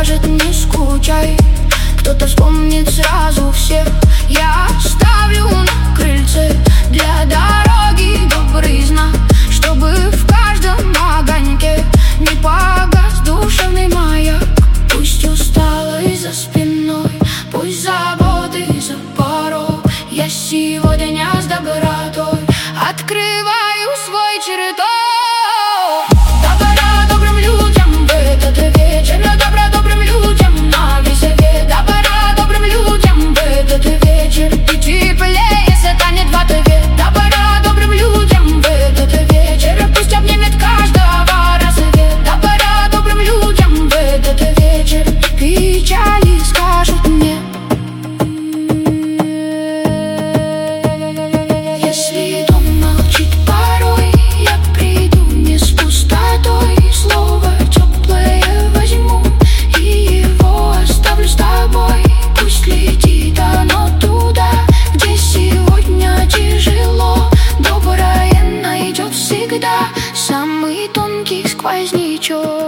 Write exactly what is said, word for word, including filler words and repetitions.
скажет не скучай, кто-то вспомнит сразу всех. Я ставлю на крыльце для дороги добрый знак, чтобы в каждом огоньке не погас душевный маяк. Пусть усталость за спиной, пусть заботы за порог, я сегодня с добротой открываю свой чередок. Добра добрым людям в этот вечер, добра добрым людям на весь свет. Добра добрым людям в этот вечер, и теплее станет в ответ. Добра добрым людям в этот вечер, пусть обнимет каждого рассвет. Добра добрым людям в этот вечер, печали скажут нет. Если дом молчит порой, я приду не с пустотой. Слово теплое возьму и его оставлю с тобой. Пусть летит оно туда, где сегодня тяжело. Доброе найдет всегда самый тонкий сквознячок.